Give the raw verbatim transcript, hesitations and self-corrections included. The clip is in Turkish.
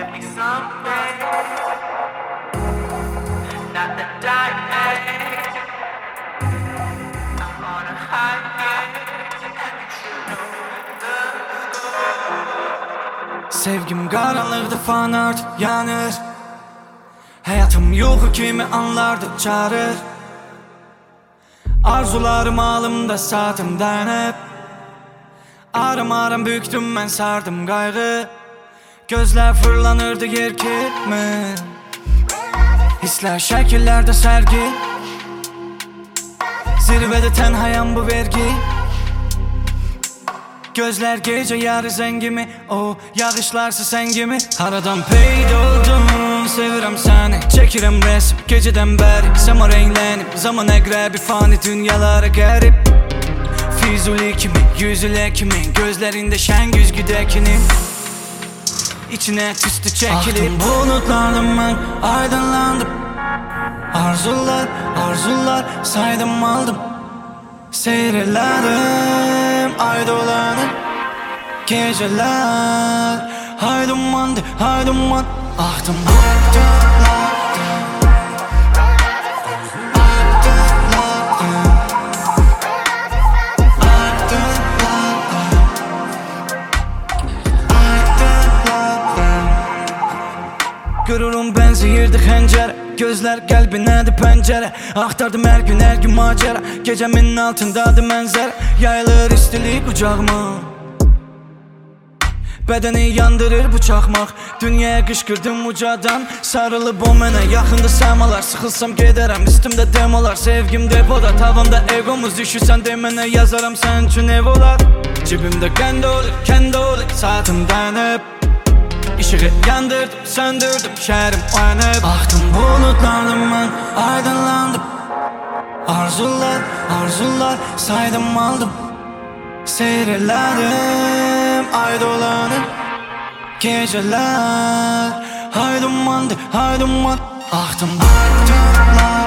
me someday. Not the diamond. I'm on a high. Sevgim karanlıkta fan artık yanır. Hayatım yuhu kimi anlardı çağırır. Arzularım alımda saatimden hep. Arım arım büktüm ben sardım gayrı. Gözler fırlanırdı yer kimi. Hisler şekillerde sergi. Zirvede tenhayam bu vergi. Gözler gece yarı zengimi. O yağışlarsa sen gibi. Haradan peyda oldum, sevirem seni. Çekirem resim geceden beri. Sama renklenip zaman egre bir fani dünyalara garip. Fizuli kimi, yüzüle kimin. Gözlerinde şen güz güdekinin. İçine tüstü çekilip ahtım bulutlandım ben, aydınlandım. Arzular, arzular saydım aldım. Seyreledim ay dolanır geceler. Hay dumandı, hay duman. Ahtım bulutlandım. Gururum benzeyirdi xəncərə. Gözlər qəlbinədir pəncərə. Axtardım hər gün, hər gün macəra. Gecəmin altındadır mənzərə. Yayılır istilik qucağıma. Bədəni yandırır bu çaxmaq. Dünyaya qışqırdım ucadan. Sarılıb o mənə yaxında səmalar. Sıxılsam gedərəm üstümdə demolar. Sevgim depoda, tavanda egomuz düşürsən de mənə yazaram sən üçün ev olar. Cibimdə qənd olur, kənd olur saatimdən hep. İşığı yandırdım, söndürdüm, şəhərim oyanıb. Ahtım bulutlandım mən, aydınlandım. Arzular, arzular saydım aldım. Seyreledim ay dolanır geceler. Hay dumandı, hay duman. Ahtım bulutlandım.